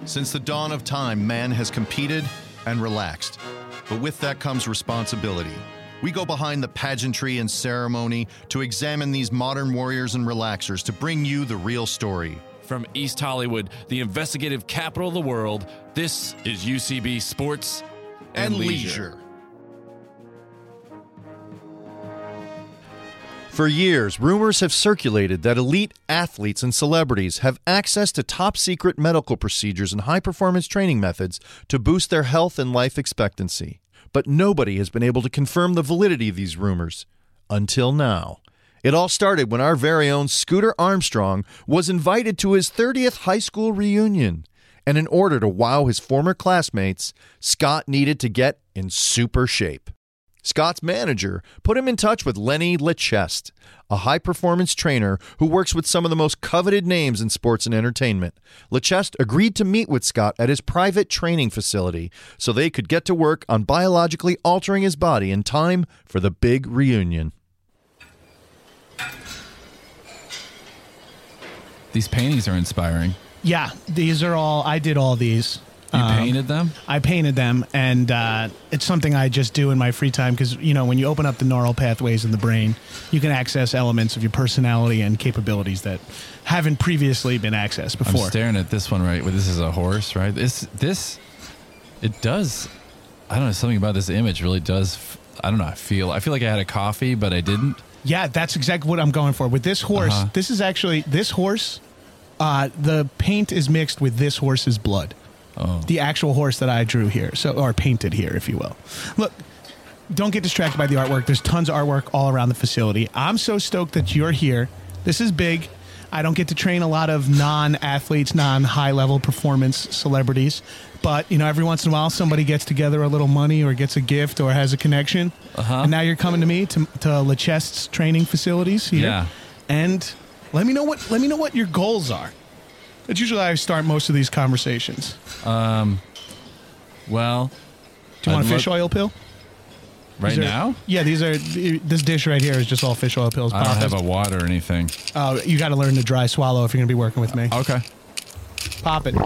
Since the dawn of time, man has competed and relaxed. But with that comes responsibility. We go behind the pageantry and ceremony to examine these modern warriors and relaxers to bring you the real story. From East Hollywood, the investigative capital of the world, this is UCB Sports and Leisure. For years, rumors have circulated that elite athletes and celebrities have access to top-secret medical procedures and high-performance training methods to boost their health and life expectancy. But nobody has been able to confirm the validity of these rumors. Until now. It all started when our very own Scooter Armstrong was invited to his 30th high school reunion. And in order to wow his former classmates, Scott needed to get in super shape. Scott's manager put him in touch with Lenny Lechest, a high-performance trainer who works with some of the most coveted names in sports and entertainment. Lechest agreed to meet with Scott at his private training facility so they could get to work on biologically altering his body in time for the big reunion. These paintings are inspiring. Yeah, these are all, I did all these. You painted them? I painted them, and it's something I just do in my free time because, you know, when you open up the neural pathways in the brain, you can access elements of your personality and capabilities that haven't previously been accessed before. I'm staring at this one, right? Well, this is a horse, right? This, it does, I don't know, something about this image really does, I don't know, I feel like I had a coffee, but I didn't. Yeah, that's exactly what I'm going for. With this horse, this is actually, this horse, the paint is mixed with this horse's blood. Oh. The actual horse that I drew here, or painted here, if you will. Look, don't get distracted by the artwork. There's tons of artwork all around the facility. I'm so stoked that you're here. This is big. I don't get to train a lot of non-athletes, non-high-level performance celebrities. But, you know, every once in a while, somebody gets together a little money or gets a gift or has a connection. And now you're coming to me, to Lechest's training facilities here. Yeah. And let me know what your goals are. That's usually how I start most of these conversations. Well, do you want a fish oil pill? Now? Yeah, this dish right here is just all fish oil pills. I don't have a water or anything. Oh, you got to learn to dry swallow if you're going to be working with me. Okay. Pop it.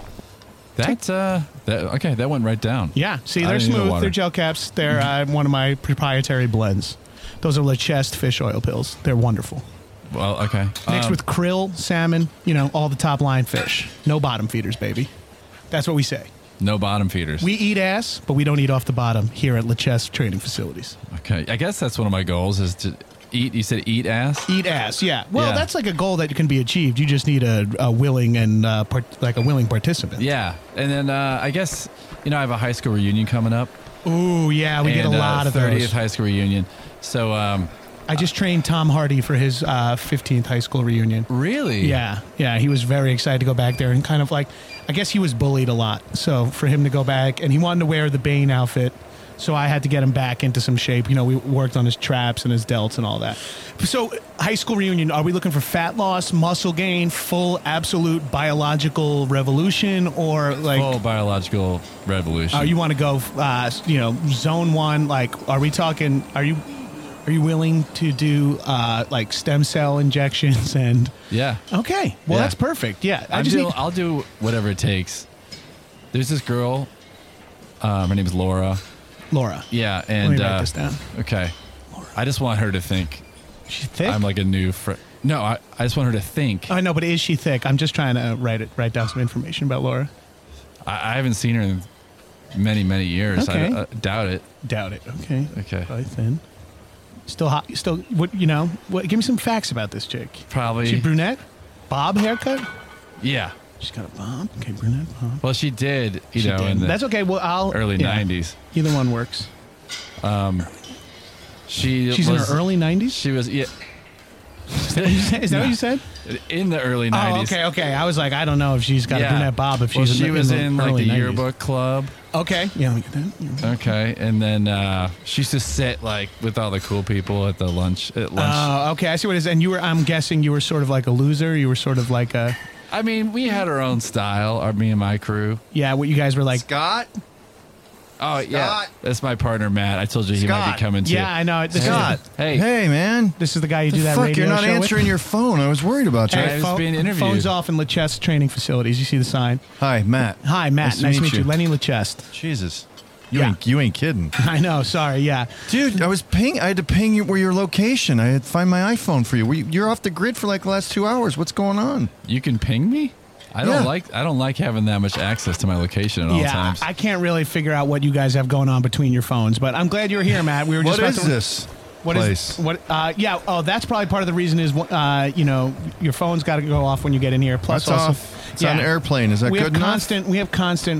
That went right down. Yeah, see, they're smooth. They're gel caps. They're one of my proprietary blends. Those are Lechest fish oil pills. They're wonderful. Well, okay. Mixed with krill, salmon, you know, all the top line fish. No bottom feeders, baby. That's what we say. No bottom feeders. We eat ass, but we don't eat off the bottom here at Lechest training facilities. Okay. I guess that's one of my goals is to eat. You said eat ass? Eat ass, yeah. Well, that's like a goal that can be achieved. You just need a willing and a willing participant. Yeah. And then I guess, you know, I have a high school reunion coming up. Ooh, yeah. We get a lot of those. 30th high school reunion. So, I just trained Tom Hardy for his 15th high school reunion. Really? Yeah. He was very excited to go back there and kind of like, I guess he was bullied a lot. So for him to go back, and he wanted to wear the Bane outfit, so I had to get him back into some shape. You know, we worked on his traps and his delts and all that. So high school reunion, are we looking for fat loss, muscle gain, full absolute biological revolution, or like full biological revolution? You want to go, zone one? Like, are we talking? Are you willing to do like stem cell injections and? Yeah. Okay. Well, that's perfect. Yeah. I'll do whatever it takes. There's this girl. Her name's Laura. Yeah, and let me write this down. Okay. Laura. I just want her to think. She's thick. I'm like a new friend. No, I just want her to think. I know, but is she thick? I'm just trying to write down some information about Laura. I haven't seen her in many, many years. Okay. I doubt it. Okay. Probably thin. Still hot. Still, what? You know? What? Give me some facts about this chick. Probably. She brunette, bob haircut. Yeah. She's got a bob. Okay, brunette bob. Well, she did. In the that's okay. Well, early 90s. Either one works. She's in her early 90s. She was. Yeah. Is that what you said? In the early 90s. Oh, okay. I was like, I don't know if she's got a brunette bob. If she's she was in like the 90s. yearbook club. Okay. Yeah. Look at that. Okay, and then she used to sit like with all the cool people at lunch. Oh, okay. I see what it is. And I'm guessing you were sort of like a loser. You were sort of like a. I mean, we had our own style. Me and my crew. Yeah. What you guys were like. Scott. Oh, yeah. Scott. That's my partner, Matt. I told you he might Scott. be coming too. Yeah, I know. This Scott. Hey. Hey, man. This is the guy you The do that fuck, radio you're not show answering with? your phone. I was worried about you. Hey. I was being interviewed. Phone's off in LeChest Training Facilities. You see the sign? Hi, Matt. Hi, Matt. Nice to meet you. Lenny LeChest. Jesus. Yeah. You ain't kidding. I know. Sorry. Yeah. Dude, I had to ping you where your location. I had to find my iPhone for you. You're off the grid for like the last 2 hours. What's going on? You can ping me? I don't like having that much access to my location at all times. I can't really figure out what you guys have going on between your phones, but I'm glad you're here, Matt. We were just What about is to, this What place? is what? Yeah. Oh, that's probably part of the reason is your phone's got to go off when you get in here. Plus, That's also, off. It's on airplane. Is that we good have enough? constant. We have constant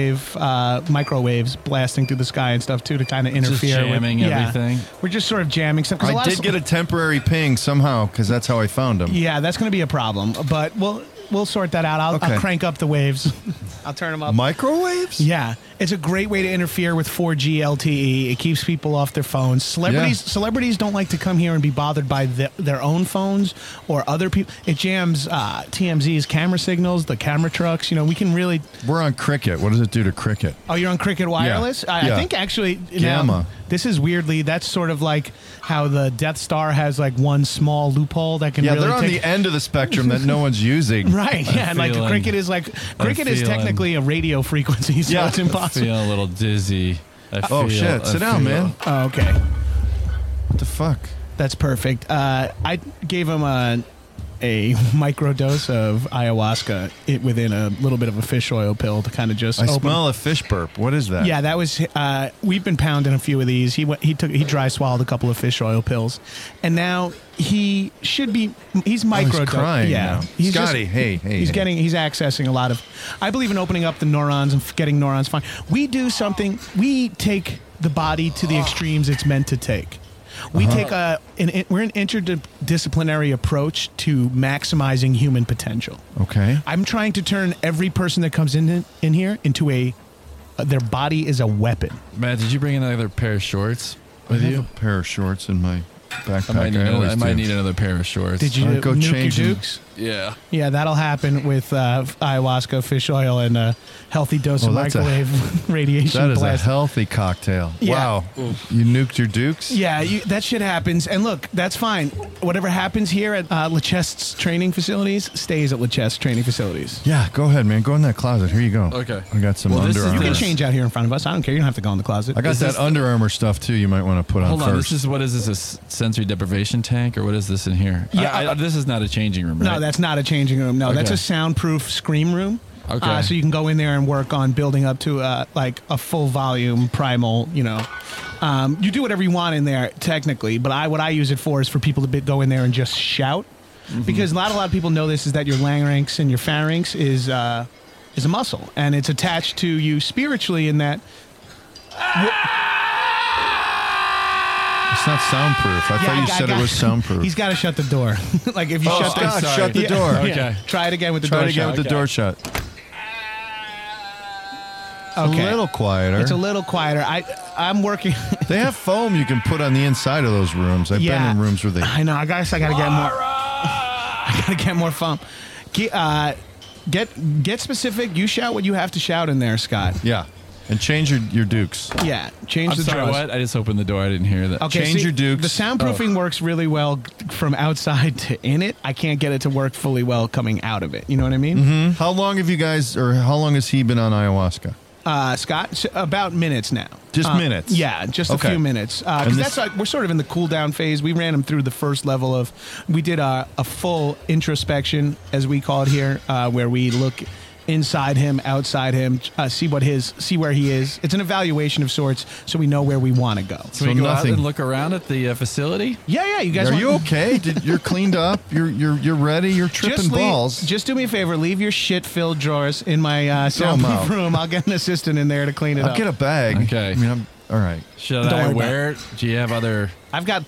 microwaves blasting through the sky and stuff too to kind of interfere. jamming everything? We're just sort of jamming stuff. I did get a temporary ping somehow because that's how I found him. Yeah, that's going to be a problem, but we'll sort that out. I'll Okay. crank up the waves. I'll turn them up. Microwaves? Yeah, it's a great way to interfere with 4G LTE. It keeps people off their phones. Celebrities don't like to come here and be bothered by their own phones or other people. It jams TMZ's camera signals, the camera trucks. We can really. We're on Cricket. What does it do to Cricket? Oh, you're on Cricket Wireless? Yeah. I think actually. Gamma. This is weirdly, that's sort of like how the Death Star has like one small loophole that can Yeah, really they're on take. the end of the spectrum that no one's using. Right, yeah, and like feeling- Cricket is feeling- technically a radio frequency, so Yeah. it's I impossible. feel a little dizzy. Oh, shit. Sit down, man. Oh, okay. What the fuck? That's perfect. I gave him a micro dose of ayahuasca within a little bit of a fish oil pill to kind of just I open. smell a fish burp. What is that? Yeah, that was. We've been pounding a few of these. He dry swallowed a couple of fish oil pills, and now he should be. He's micro. he's crying Yeah, now. he's Scotty, hey. He's accessing a lot of. I believe in opening up the neurons and getting neurons fine. We do something. We take the body to the extremes it's meant to take. We take we're an interdisciplinary approach to maximizing human potential. Okay. I'm trying to turn every person that comes in here into their body is a weapon. Matt, did you bring another pair of shorts with I have you? a pair of shorts in my backpack. I might do. need another pair of shorts. Did you I'll go nuke your change them. dukes? Yeah. Yeah, that'll happen with ayahuasca, fish oil, and a healthy dose of that's microwave radiation That is blast. a healthy cocktail. Yeah. Wow. You nuked your dukes? Yeah, that shit happens. And look, that's fine. Whatever happens here at LeChest's training facilities stays at LeChest's training facilities. Yeah, go ahead, man. Go in that closet. Here you go. Okay. I got some Well, this Under is- Armour. You can Yes. change out here in front of us. I don't care. You don't have to go in the closet. I got Is that this- Under Armour stuff too. You might want to put Hold on on. first. What is this? A sensory deprivation tank, or what is this in here? Yeah, this is not a changing room, right? No, that's not a changing room. No, that's Okay. a soundproof scream room. Okay. So you can go in there and work on building up to like a full volume primal. You do whatever you want in there technically, but what I use it for is for people to go in there and just shout, because not a lot of people know this is that your larynx and your pharynx is a muscle, and it's attached to you spiritually in that. It's not soundproof. I thought you said it was soundproof. He's got to shut the door. Like if you shut the Scott, shut the door. Okay. Try it again with the Try door it again shut. with the door shut. Okay. A little quieter. It's a little quieter. I'm working. They have foam you can put on the inside of those rooms. I've been in rooms where they. I know. I guess I gotta get more. I gotta get more foam. Get specific. You shout what you have to shout in there, Scott. Yeah. And change your dukes. Yeah. Change I'm the sorry, draws. what? I just opened the door. I didn't hear that. Okay, Change your dukes. The soundproofing works really well from outside to in it. I can't get it to work fully well coming out of it. You know what I mean? How long have you guys, or how long has he been on ayahuasca? Scott, about minutes now. Just minutes? Yeah, just Okay. a few minutes. And Because this- that's like, we're sort of in the cool down phase. We ran him through the first level of. We did a full introspection, as we call it here, where we look inside him, outside him, see where he is. It's an evaluation of sorts, so we know where we want to go. Can we go out nothing. and look around at the facility? Yeah. You guys. Are want- you okay? You're cleaned up. You're ready. You're tripping balls. Just do me a favor. Leave your shit-filled drawers in my Throw 'em out. soundproof room. I'll get an assistant in there to clean it I'll up. get a bag. Okay. I mean, all right. Should Don't I worry wear it? Do you have other? I've got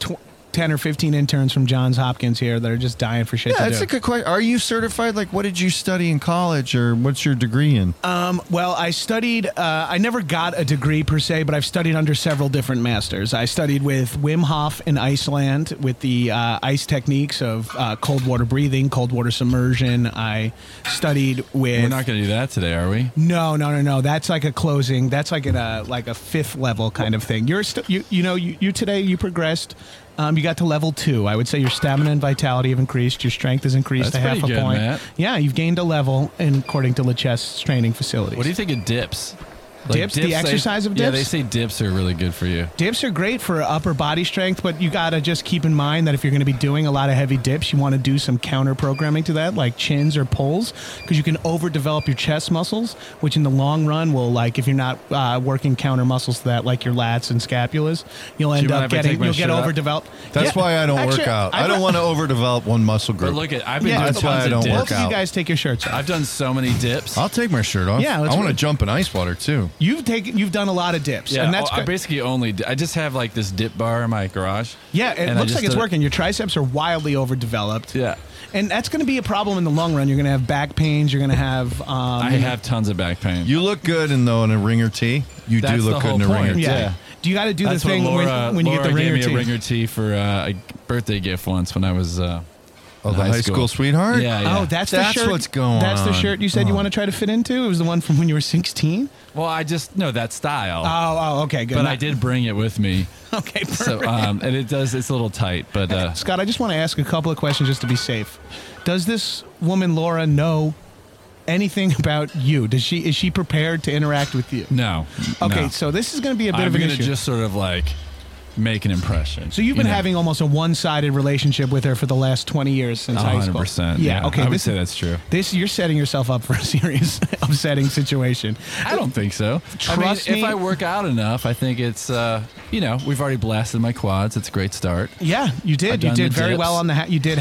10 or 15 interns from Johns Hopkins here that are just dying for shit Yeah, to that's do. a good question. Are you certified? Like, what did you study in college, or what's your degree in? Well, I studied, I never got a degree per se, but I've studied under several different masters. I studied with Wim Hof in Iceland with the ice techniques of cold water breathing, cold water submersion. I studied with... We're not going to do that today, are we? No. That's like a closing. That's like a fifth level kind of thing. You today, you progressed. You got to level 2. I would say your stamina and vitality have increased. Your strength has increased That's to half pretty a good, point. Matt. Yeah, you've gained a level according to LeChest's training facilities. What do you think of dips? Dips? The exercise of dips? Yeah, they say dips are really good for you. Dips are great for upper body strength, but you got to just keep in mind that if you're going to be doing a lot of heavy dips, you want to do some counter programming to that, like chins or pulls, because you can overdevelop your chest muscles, which in the long run will, like, if you're not working counter muscles to that, like your lats and scapulas, you'll end up getting, you'll get overdeveloped. That's why I don't work out. I don't want to overdevelop one muscle group. But look at, I've been doing that's why tons I of don't dips. work Both of you out. guys take your shirts off. I've done so many dips. I'll take my shirt off. Yeah, I let's want to re- jump in ice water too. You've done a lot of dips, Yeah, and that's I good. basically I just have like this dip bar in my garage. Yeah, it and I looks just like it's did it- working. Your triceps are wildly overdeveloped. Yeah. And that's going to be a problem in the long run. You're going to have back pains. You're going to have... I have tons of back pain. You look good in a ringer tee. You That's do the look good whole in a point. ringer tee. Yeah. Do you got to do That's the thing what Laura, when you get the Laura ringer gave me tee? a ringer tee for a birthday gift once when I was Oh, in the high school sweetheart? Yeah. Oh, that's the shirt. what's going on. That's the shirt you said you want to try to fit into? It was the one from when you were 16? Well, I just know that style. Oh, okay, good. But I did bring it with me. Okay, perfect. So and it's a little tight, but Scott, I just want to ask a couple of questions just to be safe. Does this woman, Laura, know anything about you? Is she prepared to interact with you? no. Okay, no. so this is going to be a bit I'm of an gonna issue. just sort of like make an impression. So you've been you know? having almost a one-sided relationship with her for the last 20 years since high school. 100%. Yeah, okay. I would say that's true. You're setting yourself up for a serious upsetting situation. I don't think so. Trust I mean, me. if I work out enough, I think it's we've already blasted my quads. It's a great start. Yeah, you did. I've You done did the very dips. well on the. He did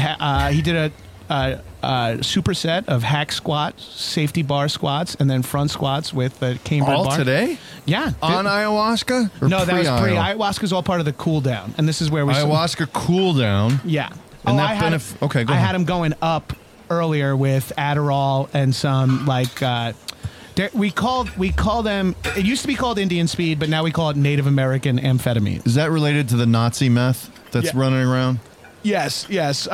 a superset of hack squats, safety bar squats, and then front squats with the cambered All bar. today? Yeah. On ayahuasca? Or No, that was pre. pre-ayahuasca? Ayahuasca's all part of the cool down, and this is where we. Ayahuasca cool down. Yeah. And that I had okay, go I ahead. had him going up earlier with Adderall and some we call them. It used to be called Indian speed, but now we call it Native American amphetamine. Is that related to the Nazi meth that's Yeah. running around? Yes.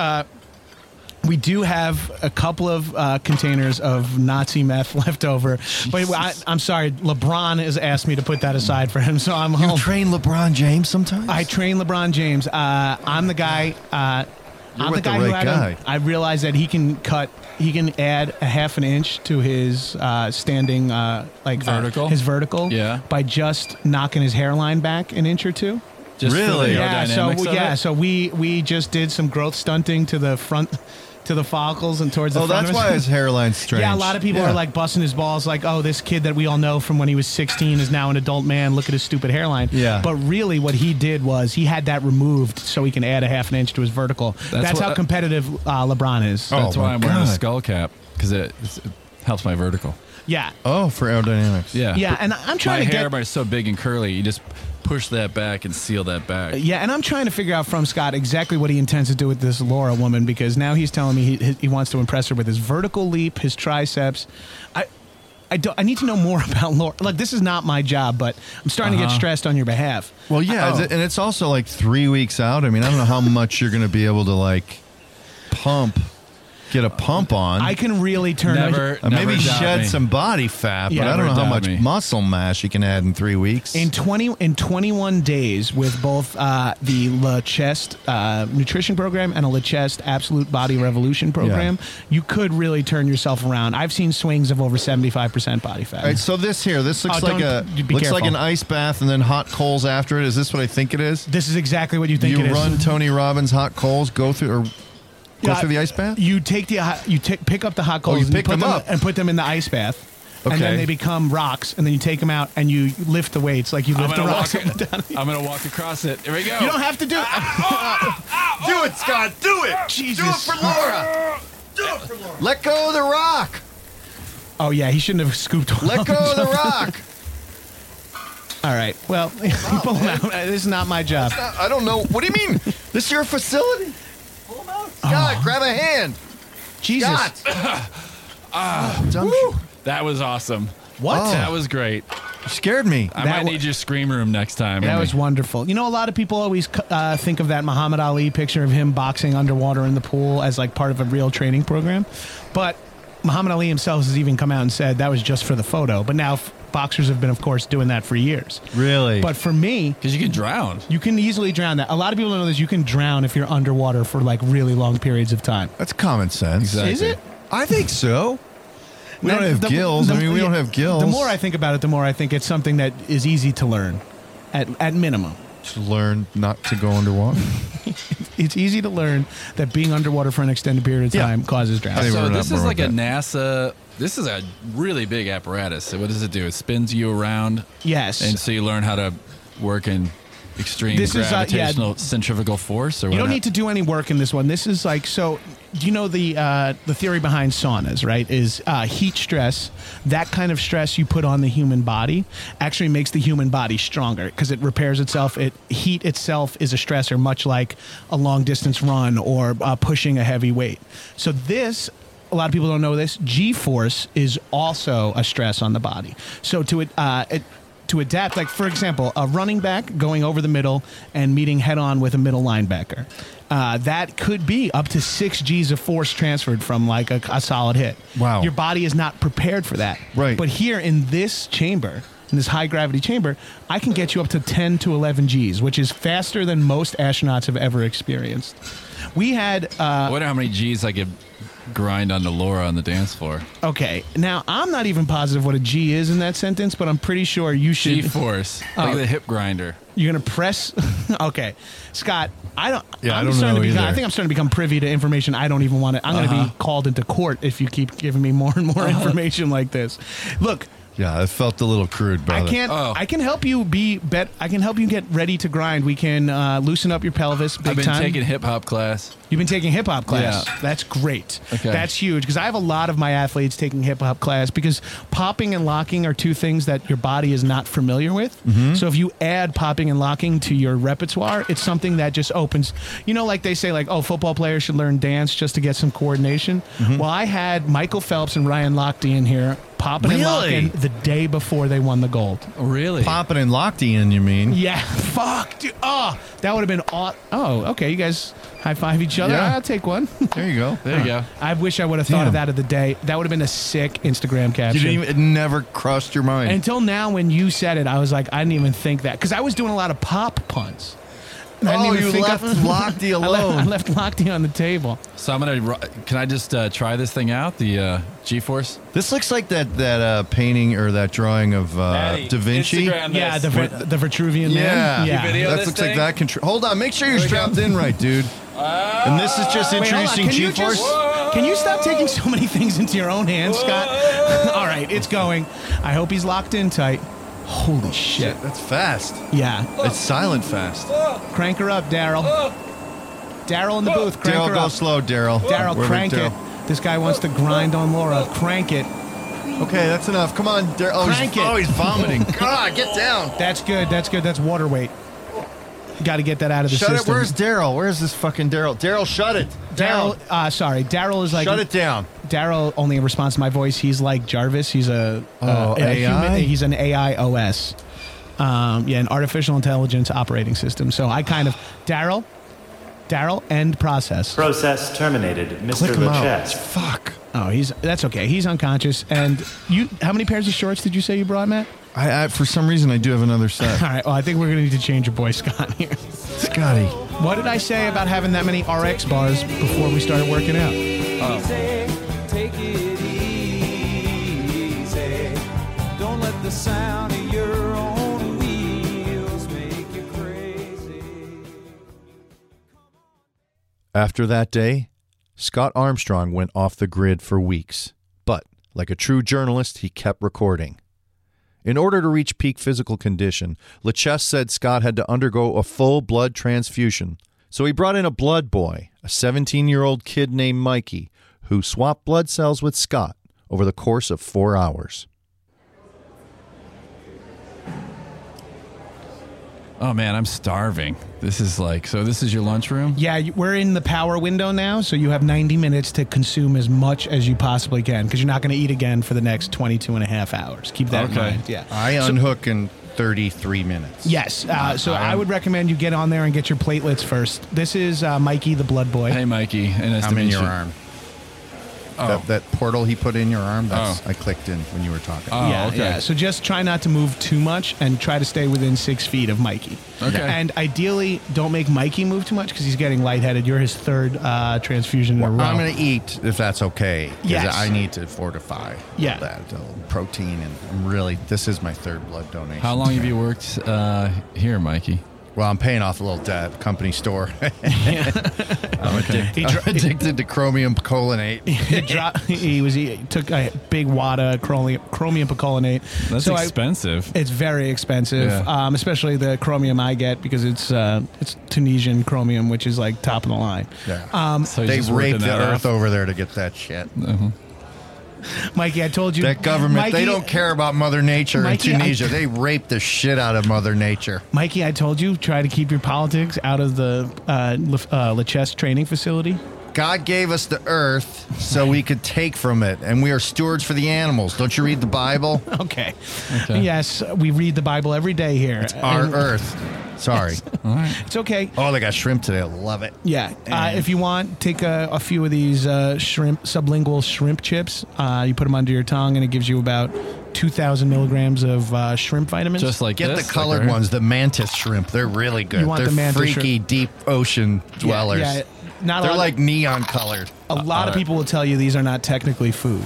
We do have a couple of containers of Nazi meth left over, but I'm sorry. LeBron has asked me to put that aside for him, so I'm You home. train LeBron James sometimes? I train LeBron James. I'm the guy. I'm with the guy the who right had him. guy. I realized that he can add a half an inch to his standing Vertical? his vertical. Yeah. By just knocking his hairline back an inch or two. Just for Really? the Yeah. aerodynamics of it? So we just did some growth stunting to the front, to the follicles and towards the Oh, front. that's of why his hairline's strange. Yeah, a lot of people Yeah. are like busting his balls, like, "Oh, this kid that we all know from when he was 16 is now an adult man. Look at his stupid hairline." Yeah. But really, what he did was he had that removed so he can add a half an inch to his vertical. That's how what- competitive LeBron is. Oh, That's why my I'm wearing a God. skull cap because it helps my vertical. Yeah, Oh, for aerodynamics. Yeah. yeah, and I'm trying My to hair get. is so big and curly. You just push that back and seal that back. Yeah, and I'm trying to figure out from Scott exactly what he intends to do with this Laura woman, because now he's telling me he wants to impress her with his vertical leap, his triceps. I need to know more about Laura. Like, this is not my job, but I'm starting to get stressed on your behalf. Well, yeah, Oh. and it's also like 3 weeks out. I mean, I don't know how much you're going to be able to like get a pump on. I can really turn. Never Maybe doubt shed me. some body fat, Yeah. but I don't know Never how doubt much me. muscle mass you can add in 3 weeks. In 21 days with both the Le Chest nutrition program and a Le Chest Absolute Body Revolution program, you could really turn yourself around. I've seen swings of over 75% body fat. All right, so this looks Oh, like be looks like careful. an ice bath and then hot coals after it. Is this what I think it is? This is exactly what you think You it is. run Tony Robbins hot coals, go through Yeah, through the ice bath? You take pick up the hot coals you and pick put them up. and put them in the ice bath. And then Okay. they become rocks, and then you take them out and you lift the weights like you I'm lift the gonna rocks walk up and down. I'm gonna walk across it. Here we go. You don't have to do it. Do it, Scott. Do it. Jesus. Laura. Let go of the rock. Oh yeah, he shouldn't have scooped one. Let up go of the himself. rock. All right. Well, pull him out. This is not my job. I don't know. What do you mean? This is your facility? Pull him out. Scott, grab a hand. Jesus. Scott. That was awesome. What? Oh. That was great. You scared me. I That might wa- need your scream room next time. That was wonderful. You know, a lot of people always think of that Muhammad Ali picture of him boxing underwater in the pool as like part of a real training program. But Muhammad Ali himself has even come out and said that was just for the photo. But now boxers have been, of course, doing that for years. Really? But for me, Because you can drown. you can easily drown that. A lot of people don't know this. You can drown if you're underwater for like really long periods of time. That's common sense. Exactly. Is it? I think so. We don't have The- gills. the- I mean, we don't have gills. The more I think about it, the more I think it's something that is easy to learn at minimum. Just learn not to go underwater. It's easy to learn that being underwater for an extended period of Yeah. time causes I drowning. think So we're not this is more like a with NASA. This is a really big apparatus. So what does it do? It spins you around, Yes. and so you learn how to work in extreme This is, gravitational centrifugal force. Or You don't need to do any work in this one. This is like, so do you know the theory behind saunas, right? Is heat stress, that kind of stress you put on the human body actually makes the human body stronger because it repairs itself. Heat itself is a stressor, much like a long distance run or pushing a heavy weight. So this, a lot of people don't know this, G-force is also a stress on the body. So to adapt, like for example, a running back going over the middle and meeting head on with a middle linebacker. That could be up to 6 G's of force transferred from like a solid hit. Wow. Your body is not prepared for that. Right. But here in this chamber, in this high gravity chamber, I can get you up to 10 to 11 G's, which is faster than most astronauts have ever experienced. We had I wonder how many G's I could grind onto Laura on the dance floor. okay. Now I'm not even positive what a G is in that sentence, but I'm pretty sure you should. G-force, like the hip grinder. You're gonna press. Okay, Scott. I don't. Yeah, I'm I don't starting know to become, either. I think I'm starting to become privy to information I don't even want to. I'm going to be called into court if you keep giving me more and more information like this. Look, Yeah, it felt a little crude, brother. I can't. Oh. I can help you I can help you get ready to grind. We can loosen up your pelvis big I've been time. taking hip hop class. You've been taking hip hop class. Yeah. That's great. Okay. That's huge because I have a lot of my athletes taking hip hop class because popping and locking are two things that your body is not familiar with. Mm-hmm. So if you add popping and locking to your repertoire, it's something that just opens. You know, like they say, like, oh, football players should learn dance just to get some coordination. Mm-hmm. Well, I had Michael Phelps and Ryan Lochte in here popping and Really? locking the day before they won the gold. Really? Popping and locked in, you mean? Yeah, fuck, dude. Oh, that would have been oh, okay. You guys high five each other. Yeah. I'll take one. There you go. There you go. I wish I would have thought Damn. of that of the day. That would have been a sick Instagram You caption. didn't even, it never crossed your mind. Until now, when you said it, I was like, I didn't even think that because I was doing a lot of pop puns. And I didn't Oh, even you think left Lochte alone. I left Lochte on the table. So I'm gonna. Can I just try this thing out? The G-force. This looks like that painting or that drawing of Da Vinci. Yeah, the Vitruvian Yeah, man. Yeah. video that this looks thing? like that. Hold on, make sure you're strapped in right, dude. And this is just Wait, hold on. introducing Can you G-force. Can you stop taking so many things into your own hands, Scott? All right, it's going. I hope he's locked in tight. Holy shit. That's fast. Yeah. It's silent fast. Crank her up, Daryl. Daryl in the booth. Crank Daryl, her go up. slow, Daryl. Daryl, Wherever crank it. Daryl- This guy wants to grind on Laura. Crank it. Okay, that's enough. Come on, Daryl. Oh, Crank it. he's vomiting. God, get down. That's good. That's good. That's water weight. Got to get that out of the Shut it. system. Where's Daryl? Where's this fucking Daryl? Daryl, shut it. Daryl? Sorry. Daryl is like. Shut it down. Daryl only responds to my voice. He's like Jarvis. He's a AI? He's an AI OS. An artificial intelligence operating system. So I kind of Daryl, end process. Process terminated, Mr. Click him out. Lachette. Fuck. Oh, that's okay. He's unconscious. And you, how many pairs of shorts did you say you brought, Matt? I for some reason I do have another set. All right. Well, I think we're gonna need to change your boy Scott here. Scotty. What did I say about having that many RX bars before we started working out? Take it easy. Don't let the sound of your own wheels make you crazy. After that day, Scott Armstrong went off the grid for weeks. But, like a true journalist, he kept recording. In order to reach peak physical condition, Lachesse said Scott had to undergo a full blood transfusion. So he brought in a blood boy, a 17-year-old kid named Mikey, who swapped blood cells with Scott over the course of 4 hours. Oh man, I'm starving. This is this is your lunchroom? Yeah, we're in the power window now, so you have 90 minutes to consume as much as you possibly can because you're not going to eat again for the next 22 and a half hours. Keep that in mind. Yeah. I unhook in 33 minutes. Yes. So I would recommend you get on there and get your platelets first. This is Mikey, the blood boy. Hey, Mikey. Nice to I'm meet in your you. arm. Oh. That portal he put in your arm, I clicked in when you were talking. Oh, Yeah, okay. yeah. So just try not to move too much and try to stay within 6 feet of Mikey. Okay. And ideally, don't make Mikey move too much because he's getting lightheaded. You're his third transfusion in a row. I'm going to eat if that's okay. 'Cause Yes. I need to fortify Yeah. that protein. And this is my third blood donation. How long have you worked here, Mikey? Well, I'm paying off a little debt, company store. I'm He addicted to chromium picolinate. He took a big wad of chromium picolinate. That's expensive. It's very expensive, Yeah. especially the chromium I get because it's Tunisian chromium, which is like top of the line. Yeah. So he's They just raped working the that earth off. over there to get that shit. Mikey, I told you That government, Mikey, they don't care about Mother Nature Mikey, in Tunisia. They rape the shit out of Mother Nature. Mikey, I told you, try to keep your politics out of the Lechesse training facility. God gave us the earth so we could take from it, and we are stewards for the animals. Don't you read the Bible? Okay. Yes, we read the Bible every day here. Our And earth. Sorry. All right. It's okay. Oh, they got shrimp today. I love it. Yeah. If you want, take a few of these sublingual shrimp chips. You put them under your tongue, and it gives you about 2,000 milligrams of shrimp vitamins. Just like Get this, the colored like right ones, the mantis shrimp. They're really good. You want They're the mantis freaky, deep ocean dwellers. Yeah, not a They're lot like neon colored. a lot of people will tell you these are not technically food.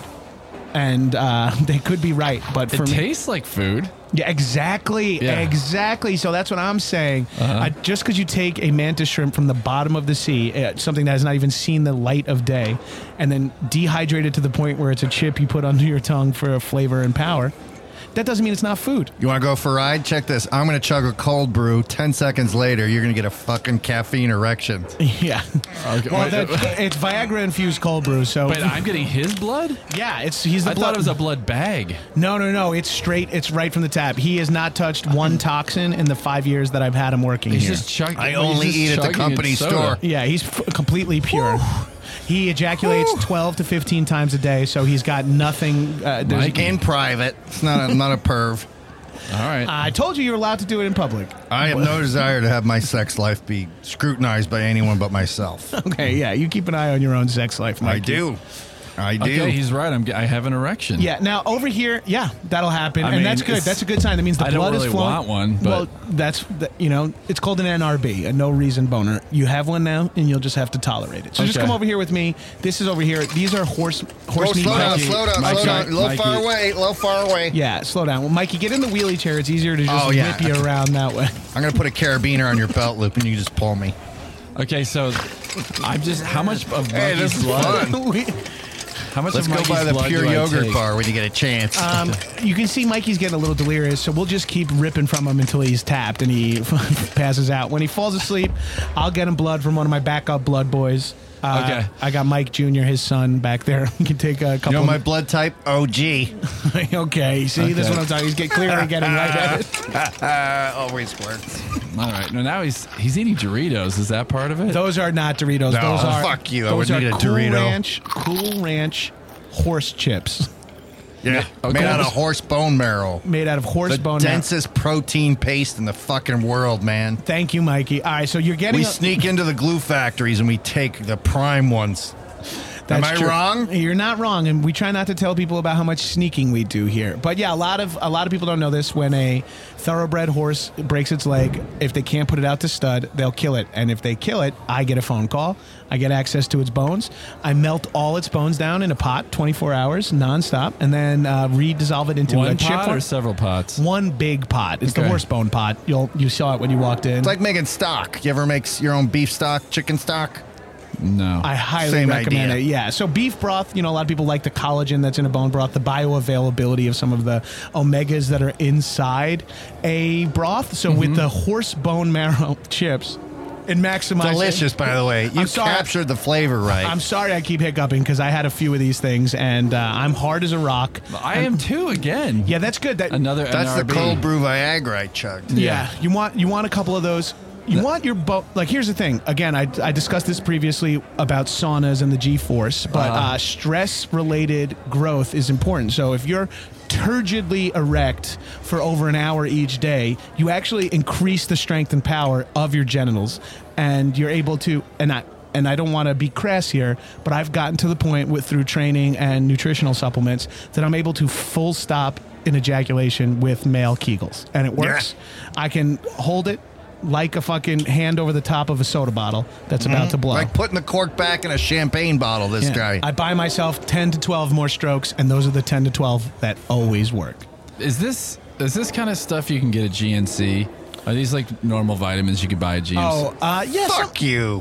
And they could be right, but for It me, tastes like food. yeah, exactly, Yeah. exactly. So that's what I'm saying. Just because you take a mantis shrimp from the bottom of the sea, something that has not even seen the light of day, and then dehydrate it to the point where it's a chip you put under your tongue for flavor and power, that doesn't mean it's not food. You want to go for a ride? Check this. I'm going to chug a cold brew. 10 seconds later, you're going to get a fucking caffeine erection. Yeah. Okay, Well, wait, it's Viagra infused cold brew. So Wait, I'm getting his blood? yeah, he's the I blood. thought it was a blood bag. No. It's straight. It's right from the tap. He has not touched one toxin in the 5 years that I've had him working He's here. just chugging. I only eat at the company store. Yeah, he's completely pure. He ejaculates 12 to 15 times a day, so he's got nothing. Mike. In private. It's not a perv. All right. I told you were allowed to do it in public. I have no desire to have my sex life be scrutinized by anyone but myself. Okay, yeah, you keep an eye on your own sex life, Mike. I do. Okay, he's right. I have an erection. Yeah, now over here, yeah, that'll happen, I and mean, that's good. it's- That's a good sign. That means the I don't blood really is flowing. want one, but- well, that's it's called an NRB, a no reason boner. You have one now, and you'll just have to tolerate it. So just Okay. come over here with me. This is over here. These are horse Slow meat. down, Mikey. slow down, Mikey, slow down. A little Mikey. far away, a little far away. Yeah, slow down. Well, Mikey, get in the wheelie chair. It's easier to just Oh, yeah. whip you around that way. I'm going to put a carabiner on your belt loop and you just pull me. Okay, so I'm just how much of Hey, this Mikey's is blood? fun. How much Let's of go Mikey's by the blood pure do I yogurt take? bar when you get a chance. You can see Mikey's getting a little delirious, so we'll just keep ripping from him until he's tapped and he passes out. When he falls asleep, I'll get him blood from one of my backup blood boys. Okay. I got Mike Jr., his son, back there. He can take a couple. You know my blood type? OG. Okay, see, this is what I'm talking. He's clearly getting right at it. Always works. All right. Now he's eating Doritos. Is that part of it? Those are not Doritos. No, those are fuck you. I Those would are need a Cool Dorito. Cool Ranch horse chips Yeah. Okay. Made out of horse bone marrow. made out of horse The bone. marrow. densest protein paste in the fucking world, man. Thank you, Mikey. All right, so you're getting. We sneak into the glue factories and we take the prime ones. Am I true. wrong? You're not wrong, and we try not to tell people about how much sneaking we do here. But yeah, a lot of people don't know this. When a thoroughbred horse breaks its leg, if they can't put it out to stud, they'll kill it. And if they kill it, I get a phone call. I get access to its bones. I melt all its bones down in a pot, 24 hours nonstop, and then redissolve it into a One chip pot form. or several pots? One big pot. It's the Okay. horse bone pot. You saw it when you walked in. It's like making stock. You ever make your own beef stock, chicken stock? No. I highly Same recommend idea. it. Yeah. So beef broth, a lot of people like the collagen that's in a bone broth, the bioavailability of some of the omegas that are inside a broth. So with the horse bone marrow chips, It maximizes. Delicious, by the way. You I'm sorry. captured the flavor right. I'm sorry I keep hiccuping because I had a few of these things and I'm hard as a rock. I am too again. Yeah, that's good. Another That's the NRB. cold brew Viagra I chugged. Yeah, you want a couple of those. You want your like. Here's the thing. Again, I discussed this previously about saunas and the G-force, but stress-related growth is important. So if you're turgidly erect for over an hour each day, you actually increase the strength and power of your genitals, and you're able to. And I don't want to be crass here, but I've gotten to the point through training and nutritional supplements that I'm able to full stop in ejaculation with male Kegels, and it works. I can hold it like a fucking hand over the top of a soda bottle that's about to blow. Like putting the cork back in a champagne bottle, this Yeah. guy. I buy myself 10 to 12 more strokes, and those are the 10 to 12 that always work. Is this kind of stuff you can get at GNC? Are these like normal vitamins you could buy at GNC? Yes. Fuck you.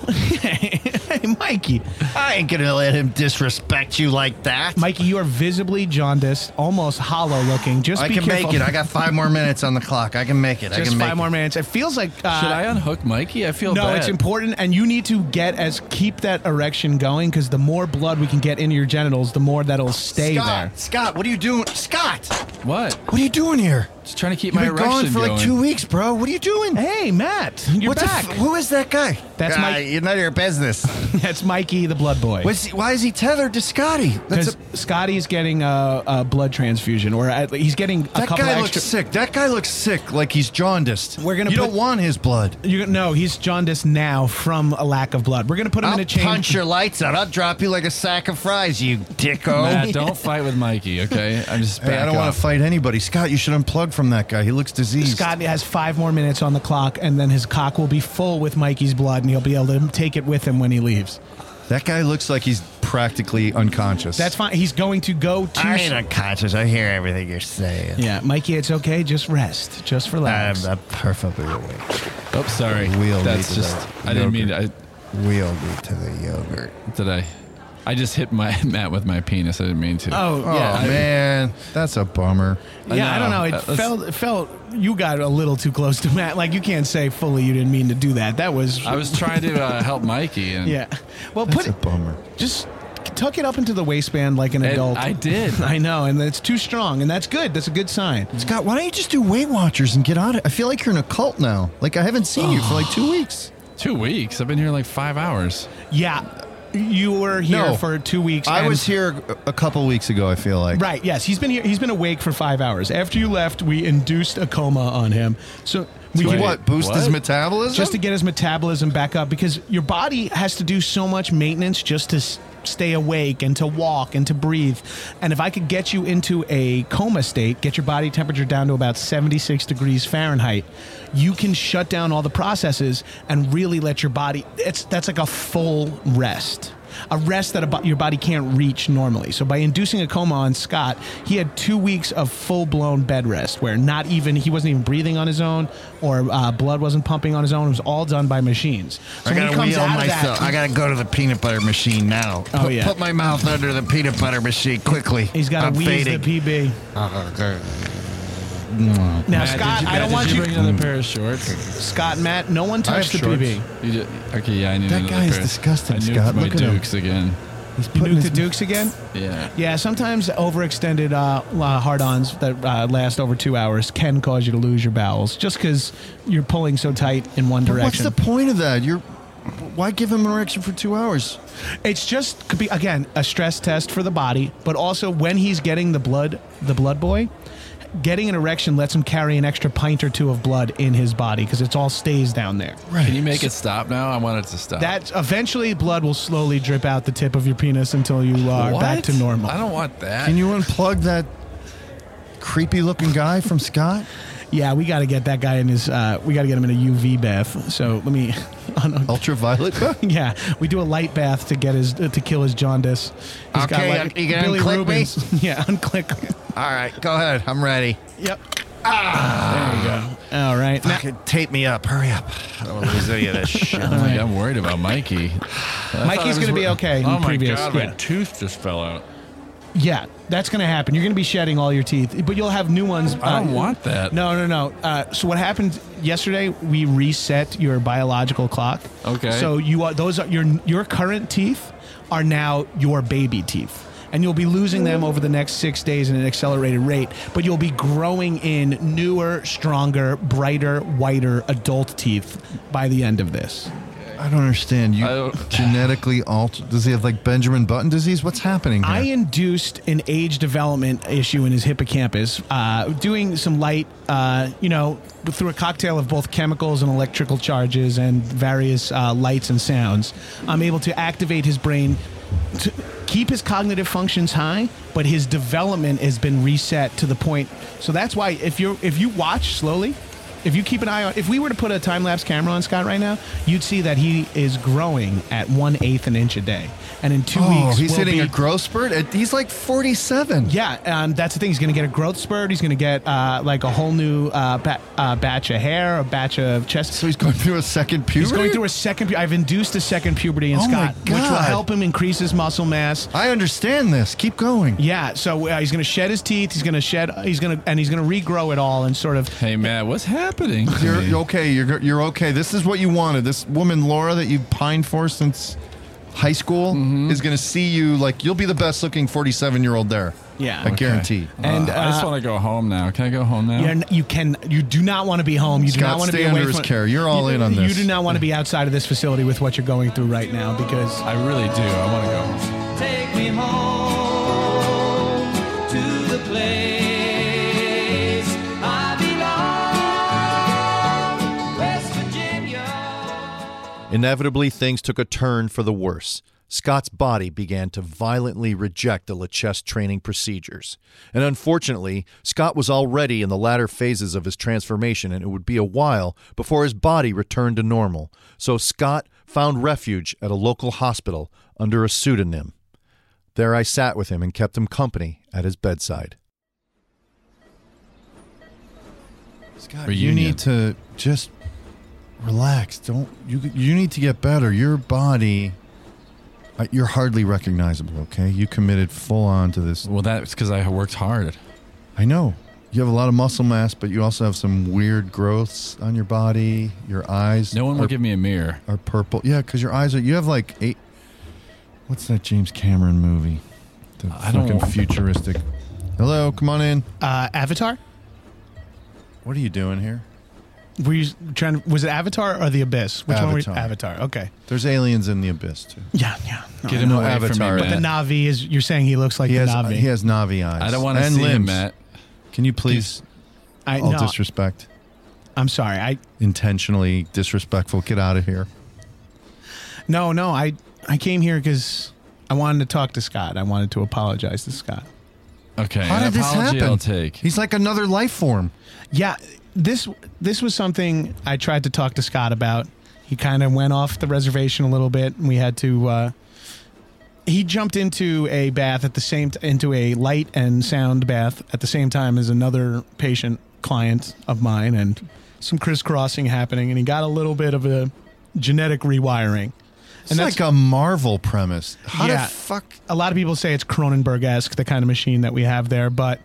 Hey, Mikey. I ain't going to let him disrespect you like that. Mikey, you are visibly jaundiced, almost hollow looking. Just I be can careful. make it. I got 5 more minutes on the clock. I can make it. I Just can make 5 more it. minutes. It feels like... Should I unhook Mikey? I feel No, bad. it's important, and you need to keep that erection going, because the more blood we can get into your genitals, the more that'll stay there. Scott, what are you doing? Scott, What? what are you doing here? Just trying to keep You've my been gone erection for like going. 2 weeks, bro. What are you doing? Hey, Matt, you're What's back. who is that guy? That's Guy, Mike- You're none of your business. That's Mikey, the blood boy. Why is he tethered to Scotty? Because Scotty's getting a blood transfusion, or he's getting a That couple guy of looks extra. sick. That guy looks sick, like he's jaundiced. We're gonna You put- don't want his blood. No, he's jaundiced now from a lack of blood. We're gonna put him I'll in a chain. punch your lights out. I'll drop you like a sack of fries, you dicko. Matt, don't fight with Mikey, okay? I'm just Hey, I don't want to fight anybody. Scott, you should unplug from that guy. He looks diseased. Scott has 5 more minutes on the clock, and then his cock will be full with Mikey's blood, and he'll be able to take it with him when he leaves. That guy looks like he's practically unconscious. That's fine. He's going to go to. I ain't unconscious. I hear everything you're saying. Yeah, Mikey, it's okay. Just rest. Just relax. I'm perfectly awake. Oh, sorry. Wheel That's me to just. the I didn't mean yogurt. to. Wheel me to the yogurt. Did I? I just hit my Matt with my penis. I didn't mean to. Oh, Oh, yeah. man. That's a bummer. Yeah, I don't know. know. It felt you got a little too close to Matt. Like, you can't say fully you didn't mean to do that. That was. I was trying to help Mikey. And Yeah. Well, That's put a it. bummer. Just tuck it up into the waistband like an And adult. I did. I know, and it's too strong, and that's good. That's a good sign. Scott, why don't you just do Weight Watchers and get on it? I feel like you're in a cult now. Like, I haven't seen you for like 2 weeks. 2 weeks. I've been here like 5 hours. Yeah. You were here No. for 2 weeks. I and- was here a couple weeks ago, I feel like. Right. Yes, he's been here. He's been awake for 5 hours. After you left, we induced a coma on him. So we Wait, can- What, boost his what? metabolism? just to get his metabolism back up, because your body has to do so much maintenance just to stay awake and to walk and to breathe. And if I could get you into a coma state, get your body temperature down to about 76 degrees Fahrenheit, you can shut down all the processes and really let your body. That's like a full rest. A rest that your body can't reach normally. So by inducing a coma on Scott, he had 2 weeks of full-blown bed rest where he wasn't even breathing on his own, or blood wasn't pumping on his own. It was all done by machines. So I when he gotta comes wheel out of myself. that, I gotta go to the peanut butter machine now. Oh, yeah. Put my mouth under the peanut butter machine quickly. he's got I'm to wheeze fading. the PB. Now, Matt, Scott, I don't Matt, want did you. bring another pair of shorts? Scott, Matt, no one touched the have shorts. PB. You did, okay, yeah, I need That another guy is pair. disgusting, I nuked Scott. my Look at him. Dukes again. He's You putting nuked his- the Dukes again? Yeah. Yeah, sometimes overextended hard-ons that last over 2 hours can cause you to lose your bowels, just because you're pulling so tight in one But what's direction. the point of that? Why give him an erection for 2 hours? It's just could be, again, a stress test for the body, but also when he's getting the blood boy, getting an erection lets him carry an extra pint or two of blood in his body because it all stays down there. Can you make it stop now? I want it to stop. That eventually blood will slowly drip out the tip of your penis until you are What? back to normal. I don't want that. Can you unplug that creepy looking guy from Scott? Yeah, we got to get that guy in his. We got to get him in a UV bath. So let me. Ultraviolet? Yeah, we do a light bath to get his to kill his jaundice. He's Okay, you gonna unclick me? Yeah, unclick. All right, go ahead. I'm ready. Yep. There you go. All right. Now, Fucking tape me up. Hurry up. I don't want to lose any of this shit. Oh my God, I'm worried about Mikey. Mikey's going to be okay. Oh in my previous, God, yeah. my tooth just fell out. Yeah, that's going to happen. You're going to be shedding all your teeth, but you'll have new ones. I don't want that. No. So what happened yesterday? We reset your biological clock. Okay. So those are your current teeth are now your baby teeth. And you'll be losing them over the next 6 days at an accelerated rate, but you'll be growing in newer, stronger, brighter, whiter adult teeth by the end of this. I don't understand. You genetically alter. Does he have like Benjamin Button disease? What's happening here? I induced an age development issue in his hippocampus, doing some light, through a cocktail of both chemicals and electrical charges and various lights and sounds. I'm able to activate his brain to keep his cognitive functions high, but his development has been reset to the point. So that's why if you watch slowly, if you keep an eye on, if we were to put a time-lapse camera on Scott right now, you'd see that he is growing at 1/8 an inch a day. And in 2 weeks, he's hitting a growth spurt. He's like 47. Yeah, that's the thing. He's going to get a growth spurt. He's going to get like a whole new batch of hair, a batch of chest. So he's going through a second puberty? He's going through a second. I've induced a second puberty in Scott, which will help him increase his muscle mass. I understand this. Keep going. Yeah, so he's going to shed his teeth. He's going to regrow it all and sort of. Hey, Matt, what's happening? You're okay. You're okay. This is what you wanted. This woman, Laura, that you've pined for since high school is going to see you like you'll be the best looking 47-year-old there. Yeah, I guarantee. And I just want to go home now. Can I go home now? You can. You do not want to be home. You do not want to be away under his from care. You're all in on this. You do not want to be outside of this facility with what you're going through right now because I really do. I want to go home. Take me home to the place I belong, West Virginia. Inevitably, things took a turn for the worse. Scott's body began to violently reject the LeChess training procedures. And unfortunately, Scott was already in the latter phases of his transformation, and it would be a while before his body returned to normal. So Scott found refuge at a local hospital under a pseudonym. There I sat with him and kept him company at his bedside. Scott, you need to just relax. You need to get better. Your body... You're hardly recognizable, okay? You committed full on to this. Well, that's because I worked hard. I know. You have a lot of muscle mass, but you also have some weird growths on your body. Your eyes. No one will give me a mirror. Are purple. Yeah, because your eyes are. You have like 8. What's that James Cameron movie? The fucking futuristic. Hello, come on in. Avatar? What are you doing here? Were you trying to, was it Avatar or The Abyss? Which one were you? Avatar. Avatar, okay. There's aliens in the Abyss, too. Yeah. Get him away Avatar. from me, But the Matt. Navi is, you're saying he looks like the Navi. He has Navi eyes. I don't want to and see limbs. him, Matt. Can you please, all disrespect, I'm sorry. intentionally disrespectful, get out of here. No, I came here because I wanted to talk to Scott. I wanted to apologize to Scott. Okay. How an did this apology happen? I'll take. He's like another life form. Yeah, this was something I tried to talk to Scott about. He kind of went off the reservation a little bit, and we had to. He jumped into a bath at the same into a light and sound bath at the same time as another patient client of mine, and some crisscrossing happening, and he got a little bit of a genetic rewiring. It's like a Marvel premise. How Yeah. the fuck? A lot of people say it's Cronenberg-esque, the kind of machine that we have there, but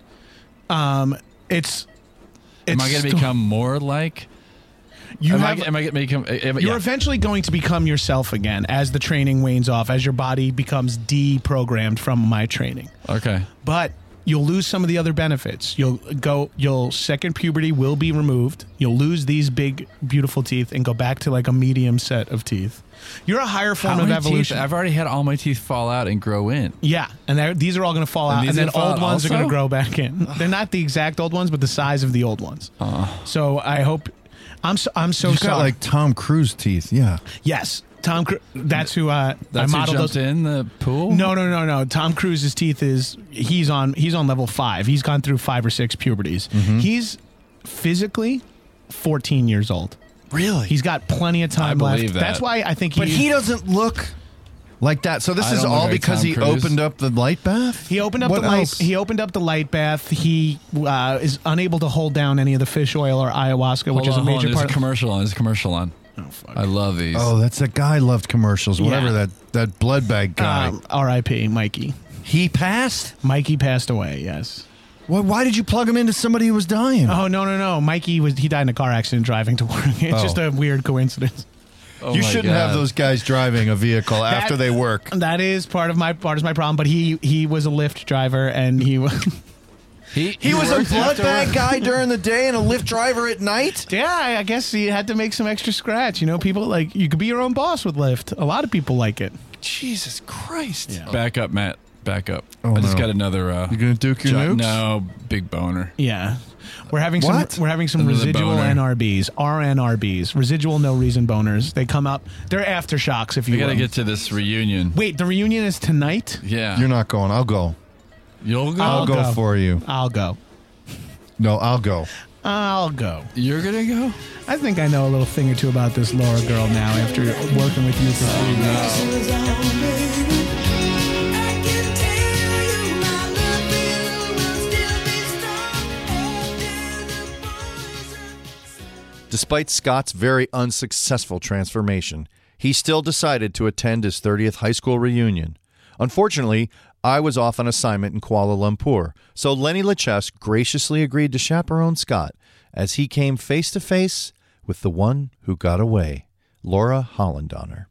it's. Am I going to become more like? You're eventually going to become yourself again as the training wanes off, as your body becomes deprogrammed from my training. Okay. But you'll lose some of the other benefits. Your second puberty will be removed. You'll lose these big, beautiful teeth and go back to like a medium set of teeth. You're a higher form of evolution. I've already had all my teeth fall out and grow in. Yeah, and these are all going to fall out, and then old ones are going to grow back in. They're not the exact old ones, but the size of the old ones. So I hope. I'm so You sorry. got like Tom Cruise teeth, yeah. Yes, Tom Cruise. That's who I That's who modeled jumped those. in the pool? No. Tom Cruise's teeth he's on level 5. He's gone through 5 or 6 puberties. Mm-hmm. He's physically 14 years old. Really? He's got plenty of time I left. believe that. That's why I think But he doesn't look like that. So this I is don't look all like because Tom he Cruise. opened up the light bath? He opened up What the light. else? He opened up the light bath. He is unable to hold down any of the fish oil or ayahuasca, which is a major There's part. a commercial on. There's a commercial on. Oh, fuck. I love these. Oh, that's that guy loved commercials. Whatever Yeah. that blood bag guy. R.I.P. Mikey. He passed? Mikey passed away, yes. Why did you plug him into somebody who was dying? Oh, no. Mikey, he died in a car accident driving to work. It's just a weird coincidence. Oh you my shouldn't God. have those guys driving a vehicle after they work. That is part of my problem, but he was a Lyft driver, and he was... He was a blood bag guy during the day and a Lyft driver at night? Yeah, I guess he had to make some extra scratch. You know, people like, you could be your own boss with Lyft. A lot of people like it. Jesus Christ. Yeah. Back up, Matt. Back up. Oh, I just no. got another. You gonna duke your nukes? No, big boner. Yeah. We're having What? some Another residual boner. NRBs, RNRBs, residual no reason boners. They come up. They're aftershocks, if you We got to will. get to this reunion. Wait, the reunion is tonight? Yeah. You're not going. I'll go. You'll go? I'll go for you. I'll go. No, I'll go. I'll go. You're going to go? I think I know a little thing or two about this Laura girl now after working with you for 3 weeks. Despite Scott's very unsuccessful transformation, he still decided to attend his 30th high school reunion. Unfortunately, I was off on assignment in Kuala Lumpur, so Lenny Leches graciously agreed to chaperone Scott as he came face to face with the one who got away, Laura Hollendonner.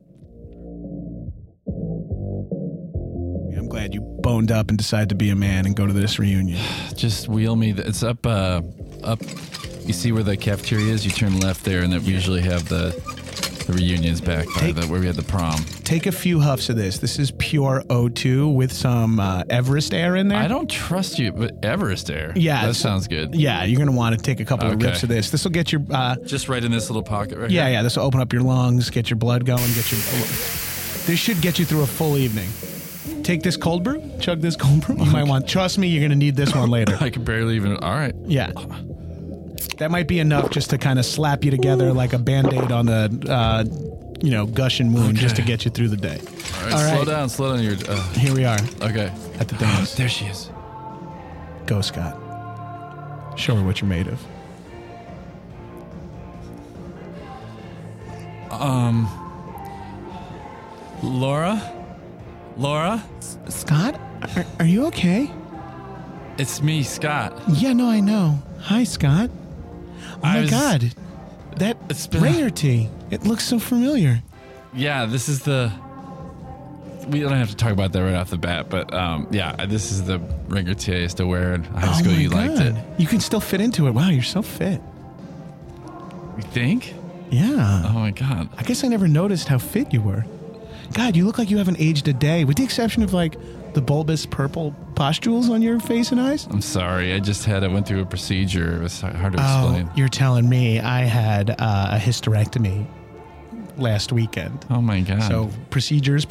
I'm glad you boned up and decided to be a man and go to this reunion. Just wheel me. It's up. You see where the cafeteria is? You turn left there, and then we usually have the reunions back by where we had the prom. Take a few huffs of this. This is pure O2 with some Everest air in there. I don't trust you, but Everest air. Yeah, that sounds good. Yeah, you're going to want to take a couple of Okay. rips of this. This will get your... Just right in this little pocket right yeah, here. yeah. This will open up your lungs, get your blood going, This should get you through a full evening. Take this cold brew. Chug this cold brew. You might want... Trust me, you're going to need this one later. I can barely even... All right. Yeah. That might be enough just to kind of slap you together like a Band-Aid on the, gushing wound just to get you through the day. All right. Slow down. Your... Here we are okay. at the dance. There she is. Go, Scott. Show her what you're made of. Laura? Scott? Are you okay? It's me, Scott. Yeah, no, I know. Hi, Scott. Oh, my God. It's been- rarity. It looks so familiar. Yeah, this is the... We don't have to talk about that right off the bat, but this is the ringer T I used to wear in high school. Oh, my You liked God. it. You can still fit into it. Wow, you're so fit. You think? Yeah. Oh, my God. I guess I never noticed how fit you were. God, you look like you haven't aged a day, with the exception of, like, the bulbous purple pustules on your face and eyes. I'm sorry. I went through a procedure. It was hard to Oh, explain. you're telling me I had a hysterectomy last weekend. Oh, my God. So, procedures.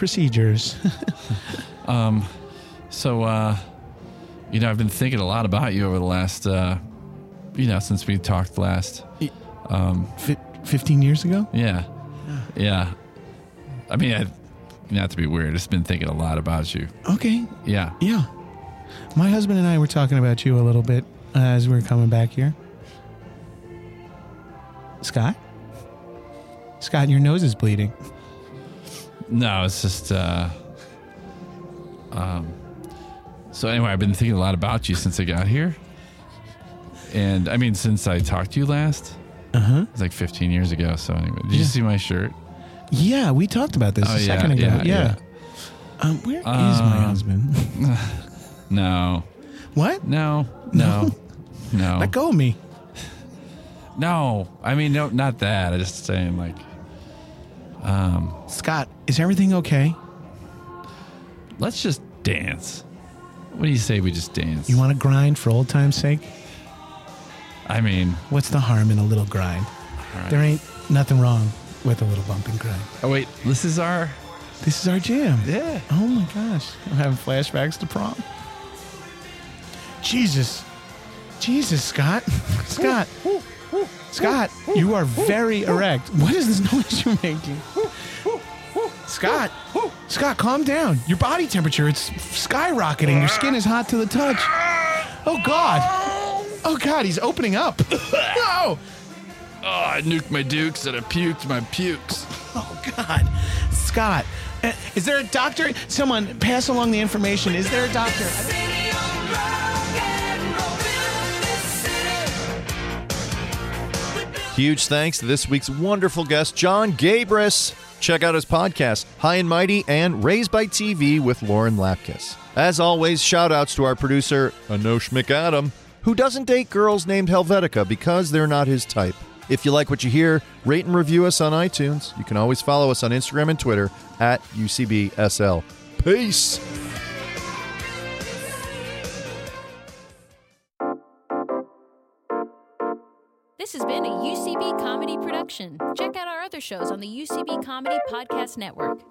So, I've been thinking a lot about you over the last, since we talked last. 15 years ago? Yeah. Yeah. I mean, not to be weird, I've just been thinking a lot about you. Okay. Yeah. Yeah. My husband and I were talking about you a little bit as we were coming back here. Scott? Scott, your nose is bleeding. No, it's just, so anyway, I've been thinking a lot about you since I got here. And, I mean, since I talked to you last. Uh-huh. It's like 15 years ago, so anyway. Did you see my shirt? Yeah, we talked about this a second ago. Yeah. Where is my husband? No. What? No. Let go of me. No. I mean, no, not that. I'm just saying, like, Scott, is everything okay? let's just dance. What do you say we just dance? You want to grind for old time's sake? I mean, What's the harm in a little grind? all right. There ain't nothing wrong with a little bump and grind. Oh, wait. This is our... This is our jam. Yeah. Oh my gosh. I'm having flashbacks to prom. Jesus, Scott. Scott, you are very erect. What is this noise you're making? Scott, calm down. Your body temperature, it's skyrocketing. Your skin is hot to the touch. Oh, God, he's opening up. No. Oh, I nuked my dukes and I puked my pukes. Oh, God. Scott, Is there a doctor? Someone pass along the information. Is there a doctor? Huge thanks to this week's wonderful guest, John Gabris. Check out his podcast, High and Mighty and Raised by TV with Lauren Lapkus. As always, shout-outs to our producer, Anosh McAdam, who doesn't date girls named Helvetica because they're not his type. If you like what you hear, rate and review us on iTunes. You can always follow us on Instagram and Twitter at UCBSL. Peace! This has been a UCB Comedy production. Check out our other shows on the UCB Comedy Podcast Network.